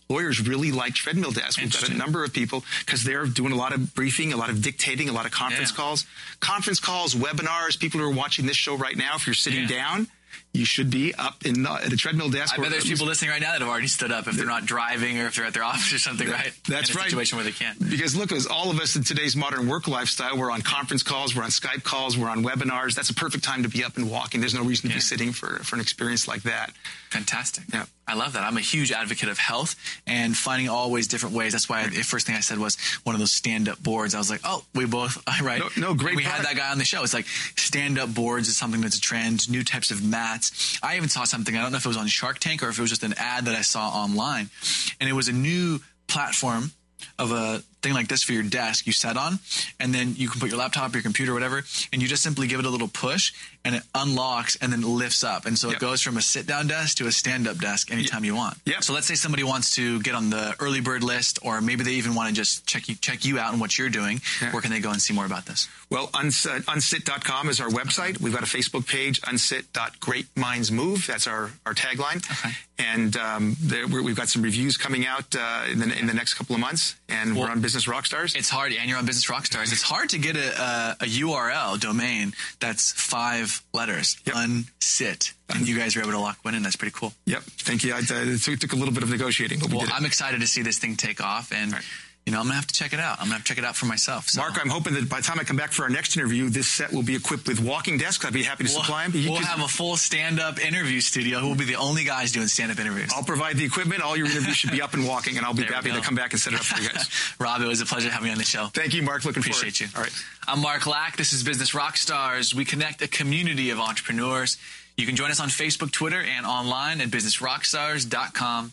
lawyers really like treadmill desks. We've got a number of people because they're doing a lot of briefing, a lot of dictating, a lot of conference yeah. calls. Conference calls, webinars, people who are watching this show right now, if you're sitting yeah. down, you should be up in the, at a treadmill desk. I bet there's people listening right now that have already stood up if they're not driving or if they're at their office or something, that, right? That's in a right. situation where they can. Because look, as all of us in today's modern work lifestyle, we're on conference calls, we're on Skype calls, we're on webinars. That's a perfect time to be up and walking. There's no reason to yeah. be sitting for, for an experience like that. Fantastic. Yeah. I love that. I'm a huge advocate of health and finding always different ways. That's why the first thing I said was one of those stand-up boards. I was like, oh, we both, right? No, no great. And we product. had that guy on the show. It's like stand-up boards is something that's a trend, new types of mats. I even saw something, I don't know if it was on Shark Tank or if it was just an ad that I saw online. And it was a new platform of a thing like this for your desk you set on, and then you can put your laptop, your computer, whatever, and you just simply give it a little push, and it unlocks and then lifts up. And so yep. it goes from a sit-down desk to a stand-up desk anytime you want. Yep. So let's say somebody wants to get on the early bird list, or maybe they even want to just check you, check you out and what you're doing. Yeah. Where can they go and see more about this? Well, unsit, unsit dot com is our website. We've got a Facebook page, unsit dot great minds move. That's our, our tagline. Okay. And um, there, we've got some reviews coming out uh, in, the, in the next couple of months, and well, we're on Business Rockstars. It's hard, and you're on Business Rockstars. It's hard to get a, a, a U R L domain that's five letters, yep. unsit. And you guys were able to lock one in. That's pretty cool. Yep. Thank you. I, uh, it took, took a little bit of negotiating, but we well, did it. I'm excited to see this thing take off, and right. you know, I'm going to have to check it out. I'm going to have to check it out for myself. So. Mark, I'm hoping that by the time I come back for our next interview, this set will be equipped with walking desks. I'd be happy to we'll, supply them. You we'll have a full stand-up interview studio. We'll be the only guys doing stand-up interviews. I'll provide the equipment. All your interviews should be up and walking, and I'll be happy to come back and set it up for you guys. Rob, it was a pleasure having you on the show. Thank you, Mark. Looking Appreciate forward. you. All right. I'm Mark Lack. This is Business Rockstars. We connect a community of entrepreneurs. You can join us on Facebook, Twitter, and online at business rockstars dot com.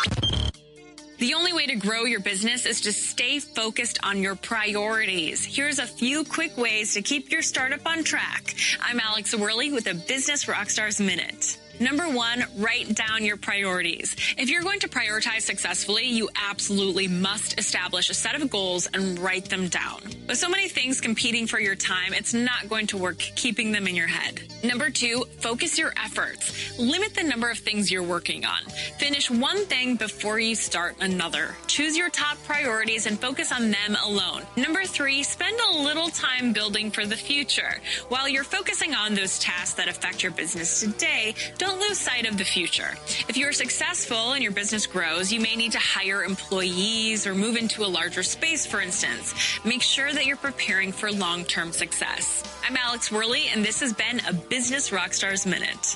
The only way to grow your business is to stay focused on your priorities. Here's a few quick ways to keep your startup on track. I'm Alex Worley with a Business Rockstars Minute. Number one, write down your priorities. If you're going to prioritize successfully, you absolutely must establish a set of goals and write them down. With so many things competing for your time, it's not going to work keeping them in your head. Number two, focus your efforts. Limit the number of things you're working on. Finish one thing before you start another. Choose your top priorities and focus on them alone. Number three, spend a little time building for the future. While you're focusing on those tasks that affect your business today, don't lose sight of the future. If you're successful and your business grows, you may need to hire employees or move into a larger space, for instance. Make sure that you're preparing for long-term success. I'm Alex Worley, and this has been a Business Rockstars Minute.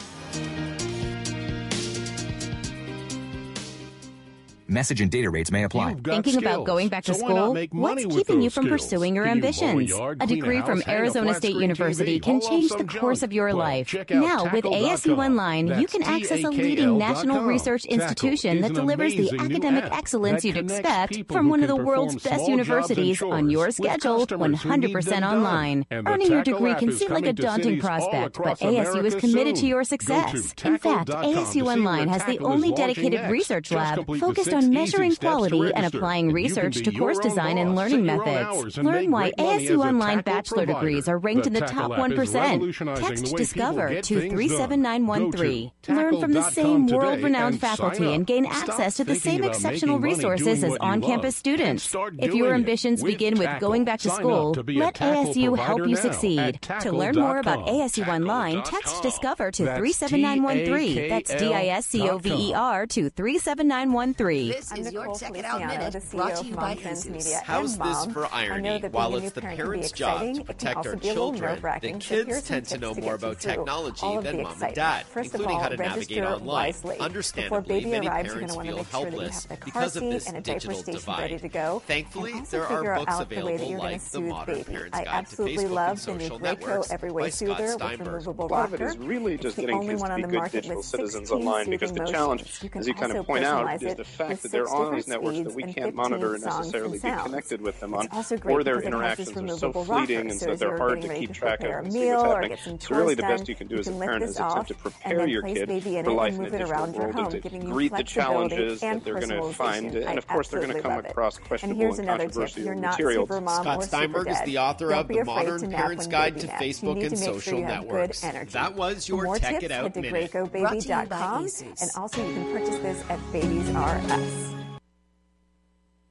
Message and data rates may apply. Thinking skills. about going back to so school? What's keeping you from skills? pursuing your Can ambitions? You yard, a degree a from house, Arizona State University T V, can change the course of your well, life. Now, with A S U Online, That's you can access a leading national research institution that delivers the academic excellence you'd expect from one of the world's best universities on your schedule, one hundred percent online. Earning your degree can seem like a daunting prospect, but A S U is committed to your success. In fact, A S U Online has the only dedicated research lab focused on measuring quality and applying research to course design and learning methods. Learn why A S U Online bachelor degrees are ranked in the top one percent. Text DISCOVER to three seven nine one three. Learn from the same world-renowned faculty and gain access to the same exceptional resources as on-campus students. If your ambitions begin with going back to school, let A S U help you succeed. To learn more about A S U Online, text DISCOVER to three seven nine one three. That's D I S C O V E R to three seven nine one three. This is your Check It Out Minute, brought to you by Jesus. How's this for irony? While it's the parents' job to protect our children, the kids tend to know more about technology than mom and dad, including how to navigate online. Understandably, many parents feel helpless because of this digital divide. Thankfully, there are books available like The Modern Parent's Guide to Facebook and Social Networks by Scott Steinberg. A lot of it is really just getting kids to be good digital citizens online, because the challenge, as you kind of point out, is the fact that they're on these networks that we can't monitor and necessarily be connected with them on, or their interactions are so fleeting and so they're hard to keep track of and see what's happening. So really the best you can do as a parent is attempt to prepare your kid for life in a digital world and to greet the challenges that they're going to find. And of course, they're going to come across questionable and controversial material. Scott Steinberg is the author of The Modern Parent's Guide to Facebook and Social Networks. That was your Tech It Out Minute. Brought to you by ASUS. And also you can purchase this at Babies R Us.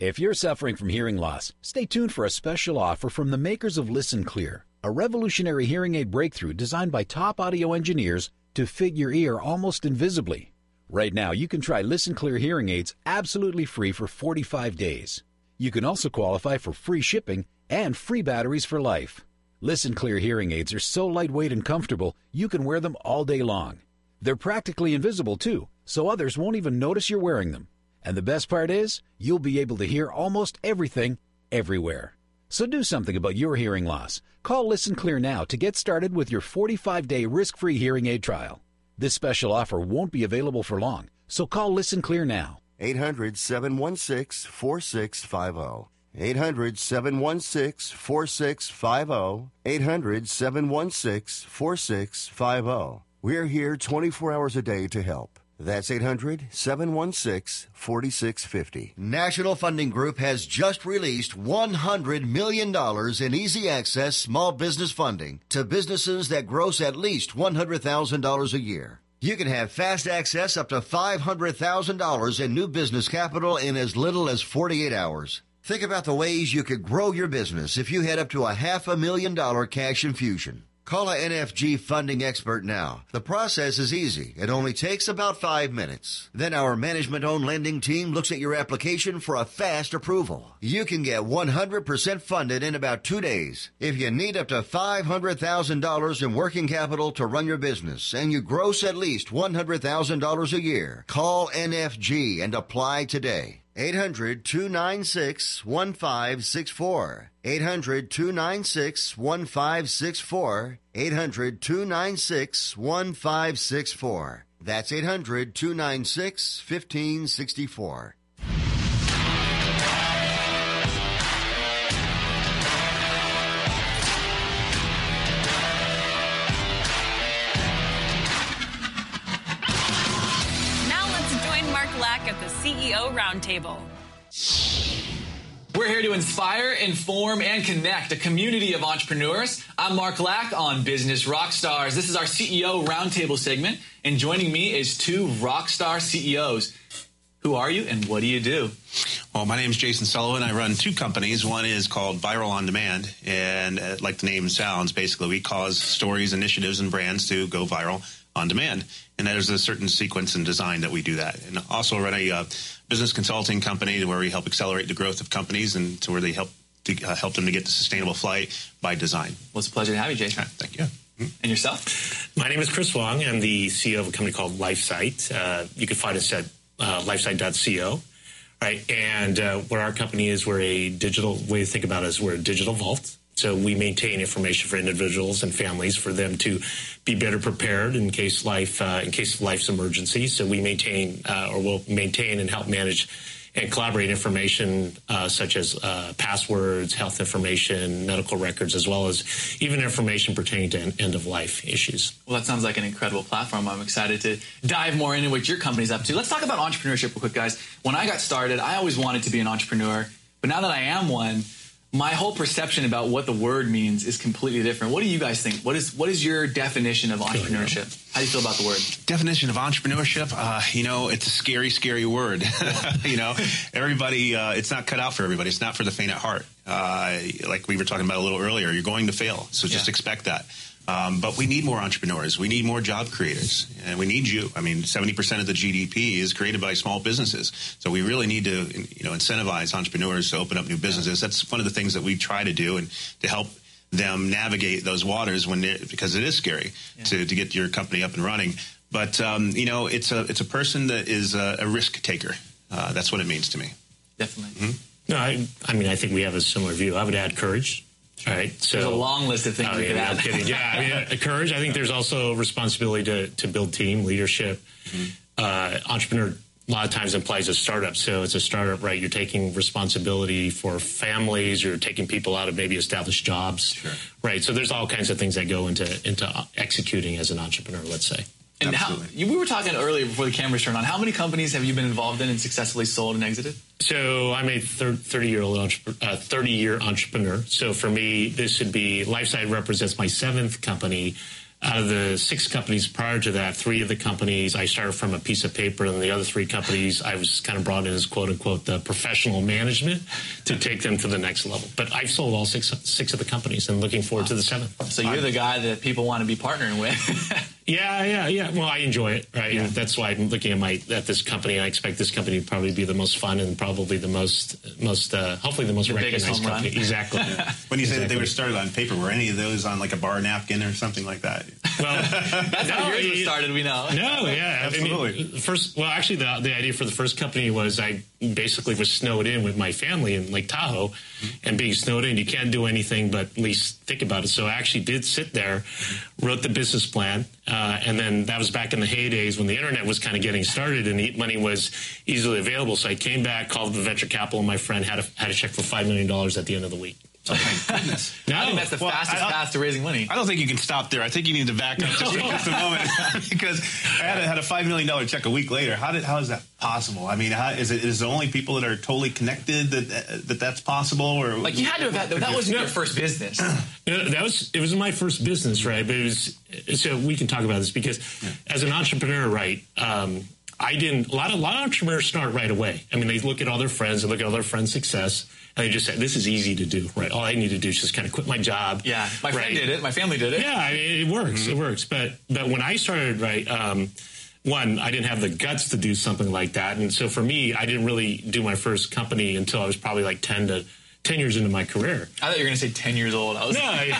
If you're suffering from hearing loss, stay tuned for a special offer from the makers of Listen Clear, a revolutionary hearing aid breakthrough designed by top audio engineers to fit your ear almost invisibly. Right now, you can try Listen Clear hearing aids absolutely free for forty-five days. You can also qualify for free shipping and free batteries for life. Listen Clear hearing aids are so lightweight and comfortable, you can wear them all day long. They're practically invisible, too, so others won't even notice you're wearing them. And the best part is, you'll be able to hear almost everything, everywhere. So do something about your hearing loss. Call Listen Clear now to get started with your forty-five day risk-free hearing aid trial. This special offer won't be available for long, so call Listen Clear now. eight hundred, seven one six, four six five zero. eight hundred, seven one six, four six five zero. eight hundred, seven one six, four six five zero. We're here twenty-four hours a day to help. That's eight hundred, seven one six, four six five zero. National Funding Group has just released one hundred million dollars in easy access small business funding to businesses that gross at least one hundred thousand dollars a year. You can have fast access up to five hundred thousand dollars in new business capital in as little as forty-eight hours. Think about the ways you could grow your business if you had up to a half a million dollar cash infusion. Call a N F G funding expert now. The process is easy. It only takes about five minutes. Then our management-owned lending team looks at your application for a fast approval. You can get one hundred percent funded in about two days. If you need up to five hundred thousand dollars in working capital to run your business and you gross at least one hundred thousand dollars a year, call N F G and apply today. eight hundred, two nine six, one five six four. eight hundred, two nine six, one five six four. eight hundred, two nine six, one five six four. That's eight hundred, two nine six, one five six four. Now let's join Mark Lack at the C E O Roundtable. We're here to inspire, inform, and connect a community of entrepreneurs. I'm Mark Lack on Business Rockstars. This is our C E O Roundtable segment, and joining me is two rockstar C E Os. Who are you, and what do you do? Well, my name is Jason Sullivan. I run two companies. One is called Viral On Demand, and uh, like the name sounds, basically we cause stories, initiatives, and brands to go viral on demand. And there's a certain sequence and design that we do that. And also run a uh, business consulting company where we help accelerate the growth of companies and to where they help to uh, help them to get to sustainable flight by design. Well, it's a pleasure to have you, Jason. Right, thank you. Mm-hmm. And yourself? My name is Chris Wong. I'm the C E O of a company called LifeSite. Uh, you can find us at uh, lifesite dot co. Right, and uh, what our company is, we're a digital way to think about it is we're a digital vault. So we maintain information for individuals and families for them to be better prepared in case life, uh, in case of life's emergency. So we maintain, uh, or will maintain and help manage and collaborate information uh, such as uh, passwords, health information, medical records, as well as even information pertaining to end-of-life issues. Well, that sounds like an incredible platform. I'm excited to dive more into what your company's up to. Let's talk about entrepreneurship real quick, guys. When I got started, I always wanted to be an entrepreneur, but now that I am one, my whole perception about what the word means is completely different. What do you guys think? What is what is your definition of entrepreneurship? How do you feel about the word? Definition of entrepreneurship, uh, you know, it's a scary, scary word. you know, everybody, uh, it's not cut out for everybody. It's not for the faint at heart. Uh, like we were talking about a little earlier, you're going to fail. So just yeah. expect that. Um, but we need more entrepreneurs. We need more job creators. And we need you. I mean, seventy percent of the G D P is created by small businesses. So we really need to, you know, incentivize entrepreneurs to open up new businesses. That's one of the things that we try to do and to help them navigate those waters when because it is scary yeah. to, to get your company up and running. But, um, you know, it's a it's a person that is a, a risk taker. Uh, that's what it means to me. Definitely. Mm-hmm. No, I, I mean, I think we have a similar view. I would add courage. All right, so there's a long list of things oh, we yeah, could no add. Kidding. Yeah, I mean, uh, courage. I think there's also responsibility to, to build team leadership. Mm-hmm. Uh, entrepreneur a lot of times implies a startup. So it's a startup, right? You're taking responsibility for families. You're taking people out of maybe established jobs, sure. right? So there's all kinds of things that go into into executing as an entrepreneur. Let's say. And how, you, we were talking earlier before the cameras turned on. How many companies have you been involved in and successfully sold and exited? So I'm a thirty-year-old uh, thirty-year entrepreneur. So for me, this would be LifeSite represents my seventh company. out of the six companies prior to that, three of the companies I started from a piece of paper, and the other three companies I was kind of brought in as quote unquote the professional management to take them to the next level. But I've sold all six six of the companies and looking forward to the seventh. So you're the guy that people want to be partnering with. Yeah, yeah, yeah. Well, I enjoy it, right? Yeah. And that's why I'm looking at my at this company. I expect this company to probably be the most fun and probably the most most uh, hopefully the most the recognized company. Run. Exactly. Yeah. When you exactly. say that they were started on paper, were any of those on like a bar napkin or something like that? Well, that's no, how yours was started. We know. No, yeah, absolutely. I mean, first, well, actually, the the idea for the first company was I basically was snowed in with my family in Lake Tahoe, mm-hmm. and being snowed in, you can't do anything but at least think about it. So I actually did sit there, wrote the business plan, uh, and then that was back in the heydays when the internet was kind of getting started and money was easily available. So I came back, called the venture capital, and my friend had a, had a check for five million dollars at the end of the week. Oh, my goodness. No. I think that's the well, fastest path to raising money. I don't think you can stop there. I think you need to back up just, just a moment. Because I had a, had a five million dollars check a week later. How did how is that possible? I mean, how, is it is it only people that are totally connected that that that's possible? Or like you had to have had, that wasn't no. your first business. No, that was, it was my first business, right? But it was, so we can talk about this because yeah. as an entrepreneur, right, um, I didn't, a lot of, a lot of entrepreneurs start right away. I mean, they look at all their friends, they look at all their friends' success, and they just say, this is easy to do, right? All I need to do is just kind of quit my job. Yeah, my friend right? did it, my family did it. Yeah, I mean, it works, mm-hmm. it works. But but when I started, right, um, one, I didn't have the guts to do something like that. And so for me, I didn't really do my first company until I was probably like ten to ten years into my career. I thought you were going to say ten years old. I was no,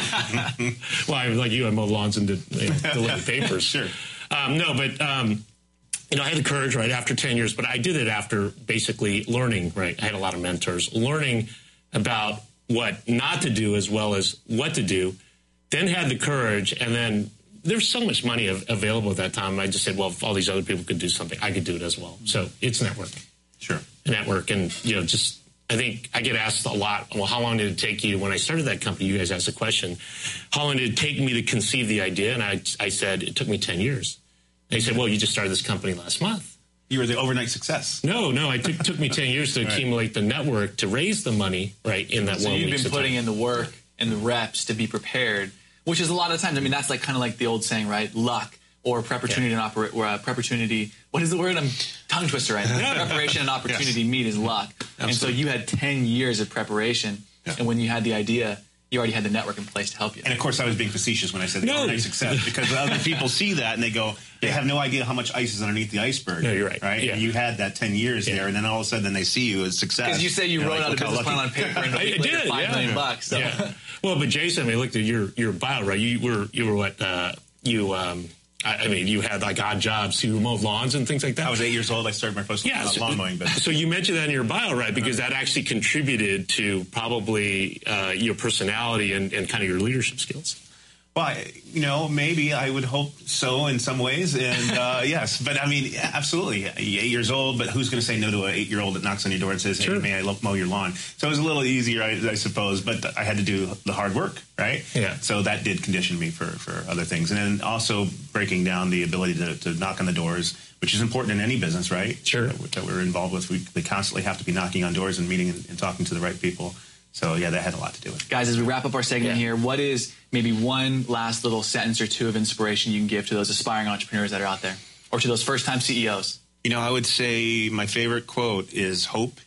I, well, I was like you, I mowed lawns and did, you know, delivered papers. Sure. Um, no, but... Um, You know, I had the courage, right, after ten years, but I did it after basically learning, right? I had a lot of mentors, learning about what not to do as well as what to do, then had the courage, and then there's so much money av- available at that time. I just said, well, if all these other people could do something, I could do it as well. So it's networking. Sure. Network, and, you know, just, I think I get asked a lot, well, how long did it take you? When I started that company, you guys asked the question, how long did it take me to conceive the idea? And I, I said, it took me ten years. They said, well, you just started this company last month. You were the overnight success. No, no. It took, took me ten years to right. accumulate the network to raise the money, right, in that so one week. So you've been putting time. in the work and the reps to be prepared, which is a lot of times, I mean, that's like kind of like the old saying, right? Luck or preparatory yeah. and operate, or uh, preparatory, what is the word? I'm tongue twister right now. Preparation and opportunity yes. meet is luck. Absolutely. And so you had ten years of preparation, yeah. and when you had the idea, you already had the network in place to help you. And of course, I was being facetious when I said the no. overnight success, because other people see that and they go, they have no idea how much ice is underneath the iceberg. No, you're right. Right? Yeah. And you had that ten years yeah. there, and then all of a sudden they see you as success. Because you say you They're wrote like, out a business plan on paper and I did, five yeah. million bucks. So. Yeah. Well, but Jason, I mean, looked at your your bio, right? You were you were what uh, you. Um, I mean, you had like odd jobs. You mowed lawns and things like that. I was eight years old. I started my first yeah, lawn so, mowing business. So you mentioned that in your bio, right? Because that actually contributed to probably uh, your personality and, and kind of your leadership skills. Well, I, you know, maybe I would hope so in some ways. And uh, yes, but I mean, absolutely. Eight years old, but who's going to say no to an eight-year-old that knocks on your door and says, hey, sure. may I mow your lawn? So it was a little easier, I, I suppose, but I had to do the hard work, right? Yeah. So that did condition me for, for other things. And then also breaking down the ability to, to knock on the doors, which is important in any business, right? Sure. That, that we're involved with. We, we constantly have to be knocking on doors and meeting and, and talking to the right people. So, yeah, that had a lot to do with it. Guys, as we wrap up our segment yeah. here, what is maybe one last little sentence or two of inspiration you can give to those aspiring entrepreneurs that are out there, or to those first-time C E Os? You know, I would say my favorite quote is, hope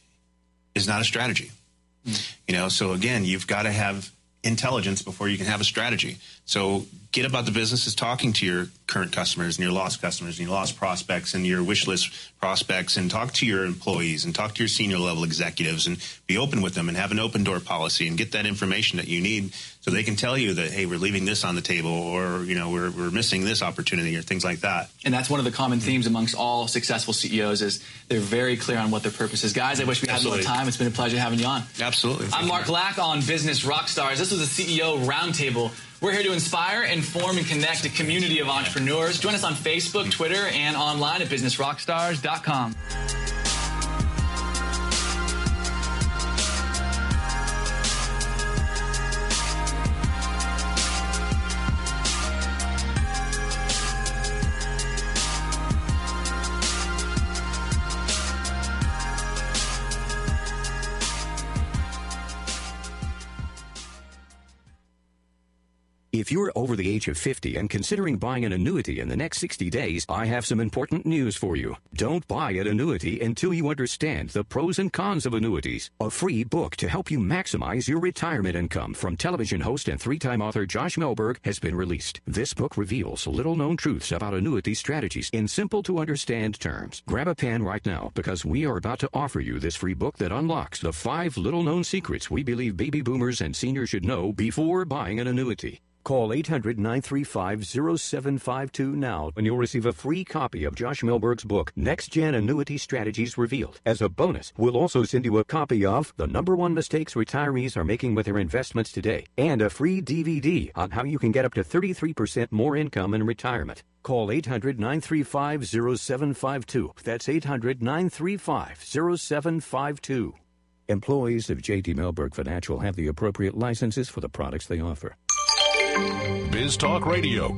is not a strategy. Mm. You know, so, again, you've got to have intelligence before you can have a strategy. So get about the business is talking to your current customers and your lost customers and your lost prospects and your wish list prospects, and talk to your employees and talk to your senior level executives and be open with them and have an open door policy and get that information that you need so they can tell you that, hey, we're leaving this on the table, or, you know, we're, we're missing this opportunity, or things like that. And that's one of the common themes amongst all successful C E Os is they're very clear on what their purpose is. Guys, I wish we had more time. It's been a pleasure having you on. Absolutely. I'm Mark Lack on Business Rockstars. This was a C E O Roundtable. We're here to inspire, inform, and connect a community of entrepreneurs. Join us on Facebook, Twitter, and online at business rockstars dot com. If you're over the age of fifty and considering buying an annuity in the next sixty days, I have some important news for you. Don't buy an annuity until you understand the pros and cons of annuities. A free book to help you maximize your retirement income from television host and three-time author Josh Melberg has been released. This book reveals little-known truths about annuity strategies in simple-to-understand terms. Grab a pen right now because we are about to offer you this free book that unlocks the five little-known secrets we believe baby boomers and seniors should know before buying an annuity. Call eight hundred, nine three five, zero seven five two now and you'll receive a free copy of Josh Melberg's book, Next Gen Annuity Strategies Revealed. As a bonus, we'll also send you a copy of The Number One Mistakes Retirees Are Making with Their Investments Today and a free D V D on how you can get up to thirty-three percent more income in retirement. Call eight hundred, nine three five, zero seven five two. That's eight hundred, nine three five, zero seven five two. Employees of J T Melberg Financial have the appropriate licenses for the products they offer. Biz Talk Radio.